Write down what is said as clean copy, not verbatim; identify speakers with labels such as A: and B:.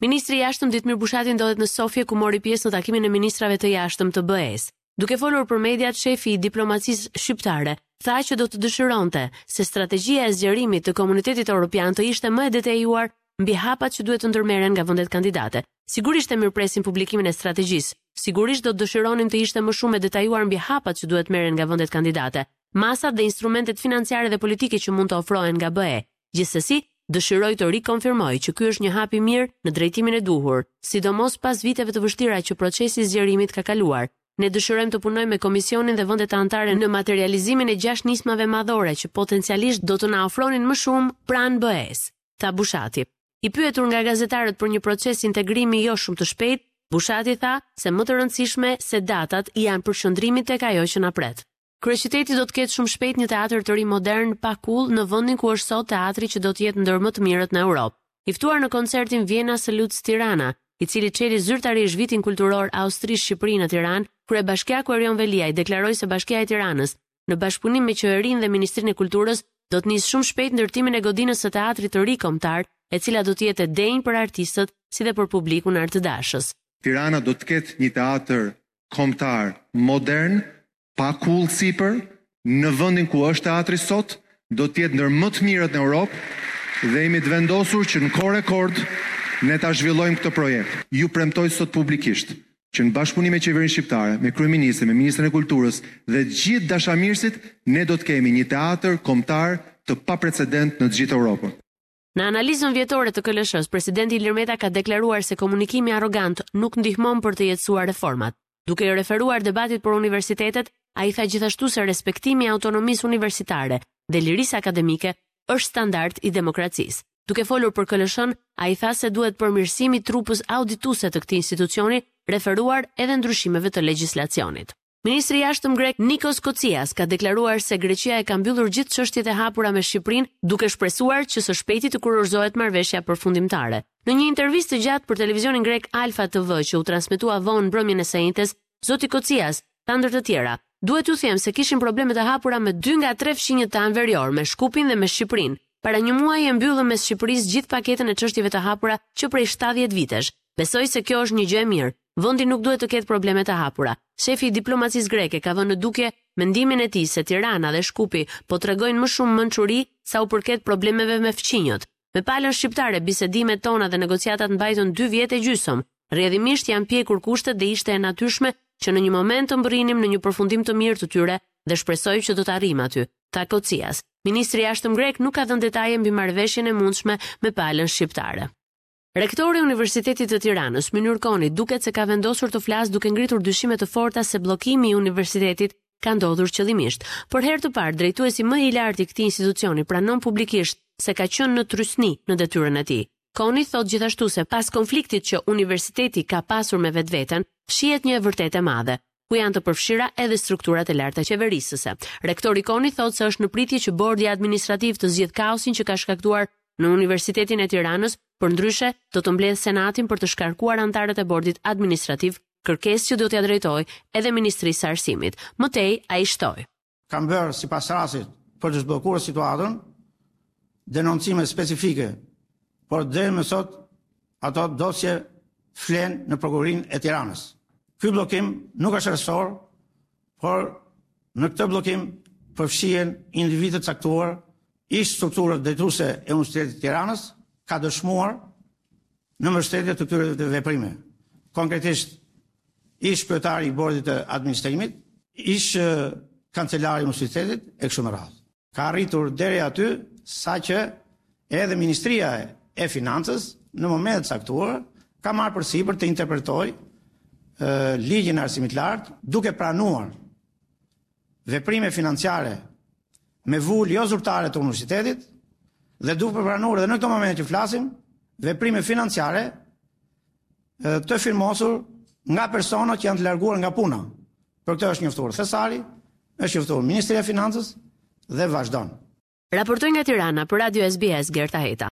A: Ministri i Jashtëm Ditmir Bushati ndodhet në Sofje ku mori pjesë në takimin e ministrave të jashtëm të BE-s. Duke folur për mediat, shefi i diplomacisë shqiptare tha që do të dëshironte se strategjia e zgjerimit të komunitetit evropian të ishte më e detajuar mbi hapat që duhet të ndërmeren nga vendet kandidate. Sigurisht e mirëpresim publikimin e strategjisë. Sigurisht do të dëshironim të ishte më shumë e detajuar mbi hapat që duhet merren nga vendet kandidate, masat dhe instrumentet financiare dhe politike që mund të ofrohen nga BE. Gjithsesi, dëshiroj të rikonfirmoj që ky është një hap i mirë në drejtimin e duhur, sidomos pas viteve të vështira që procesi i zgjerimit ka kaluar. Ne dëshirojmë të punojmë me Komisionin dhe vendet anëtare në materializimin e 6 nismave madhore që potencialisht do të na ofronin më shumë pranë BE-s, tha Bushati. I pyetur nga gazetarët për një proces integrimi jo shumë të shpejt, Bushati tha se më të rëndësishme se datat janë përshëndrimit tek ajo që na pret. Kryeqyteti do të ketë shumë shpejt një teatër të ri modern pa kull në vendin ku është sot teatri që do të jetë ndër më të mirët në Europë. I ftuar në koncertin Vienna Salutes Tirana, i cili çeli zyrtarisht vitin kulturor Austri-Shqipëri në Tiranë, kryebashkiaku Erion Veliaj deklaroi se Bashkia e Tiranës, në bashkëpunim me Qeverinë dhe Ministrinë e Kulturës, do të nisë shumë shpejt ndërtimin e godinës së teatrit të ri kombëtar, e cila do të jetë e denjë për artistët si dhe për publikun artëdashës.
B: Tirana do të ketë një teatër kombëtar modern, pa kull sipër, në vendin ku është teatri sot, do të jetë ndër më të mirët në Europë dhe jemi të vendosur që në kohë rekord ne ta zhvillojmë këtë projekt. Ju premtoj sot publikisht që në bashkëpunim me Qeverinë Shqiptare, me Kryeministrin, me Ministrin e Kulturës dhe gjithë dashamirësit, ne do të kemi një teatër kombëtar të paprecedent në të gjithë Europën.
A: Në analizën vjetore të KLSH-s, presidenti Ilir Meta ka deklaruar se komunikimi arrogant nuk ndihmon për të jetësuar reformat. Duke i referuar debatit për universitetet, ai tha gjithashtu se respektimi i autonomisë universitare dhe lirisë akademike është standard i demokracisë. Duke folur për KLSH-n, ai tha se duhet përmirësimi i trupës audituese të këtij institucioni, referuar edhe ndryshimeve të legjislacionit. Ministri i Jashtëm grek Nikos Kocias ka deklaruar se Greqia e ka mbyllur gjithë çështjet e hapura me Shqipërinë, duke shpresuar që së shpejti të kurorzohet marrëveshja përfundimtare. Në një intervistë të gjatë për televizionin grek Alfa TV që u transmetua vonë mbrëmjen e së njëjtës, zoti Kocias tha ndër të tjera: "Duhet t'ju them se kishin probleme të hapura me 2 nga 3 fshinjët të anverjor, me Shkupin dhe me Shqipërinë. Para një muaji e mbyllëm mes Shqipërisë gjithë paketën e çështjeve të hapura që prej 70 vitesh. Besoj se kjo është një gjë e mirë. Vendi nuk duhet të ketë probleme të hapura." Shefi i diplomacisë greke ka vënë në dukje mendimin e tij se Tirana dhe Shkupi po tregojnë më shumë mençuri sa u përket problemeve me fqinjët. Me palën shqiptare, bisedimet tona dhe negociatat mbajtën 2 vjet e gjysmë. Rrjedhimisht janë pjekur kushtet dhe ishte e natyrshme që në një moment të mbërrinim në një përfundim të mirë të tyre dhe shpresoj që do të arrijmë aty, tha Kocias. Ministri i Jashtëm grek nuk ka dhënë detaje mbi marrëveshjen e mundshme me palën shqiptare. Rektori i Universitetit të Tiranës, Mynir Koni, duket se ka vendosur të flasë duke ngritur dyshime të forta se bllokimi i universitetit ka ndodhur qëllimisht. Për herë të parë, drejtuesi më i lartë i këtij institucioni pranon publikisht se ka qenë në trysni në detyrën e tij. Koni thot gjithashtu se pas konfliktit që universiteti ka pasur me vetveten, shihet një e vërtetë e madhe, ku janë të përfshira edhe strukturat e larta qeverisëse. Rektori Koni thot se është në pritje që bordi administrativ të zgjidhë kaosin që ka shkaktuar në Universitetin e Tiranës, përndryshe do të mbledh senatin për të shkarkuar anëtarët e bordit administrativ, kërkesë që do t'ia drejtojë edhe Ministrisë së Arsimit. Mëtej ai shtoi:
C: "Kam bërë sipas rastit për të zhbllokuar situatën denoncime specifike, por deri më sot ato dosje flen në prokurorinë e Tiranës. Ky bllokim nuk është rrethor, por në këtë bllokim përfshihen individë të caktuar. Ish strukturët drejtuese e Universitetit të Tiranës ka dëshmuar në mbështetje të këtyre veprime. Konkretisht, ish kryetari i bordit të administrimit, ish kancelari i universitetit e kështu me radhë. Ka arritur deri aty saqë edhe Ministria e Financës në momentet caktuar ka marrë përsipër të interpretojë ligjin e arsimit lart, duke pranuar veprime financiare me vull jo zyrtare të universitetit dhe duke pranuar edhe në këtë moment që flasim veprime financiare të firmosur nga persona që janë të larguar nga puna. Për këtë është njoftuar Thesari, është njoftuar Ministria e Financës dhe vazhdon.
A: Raportoi nga Tirana për Radio SBS Gerta Heta.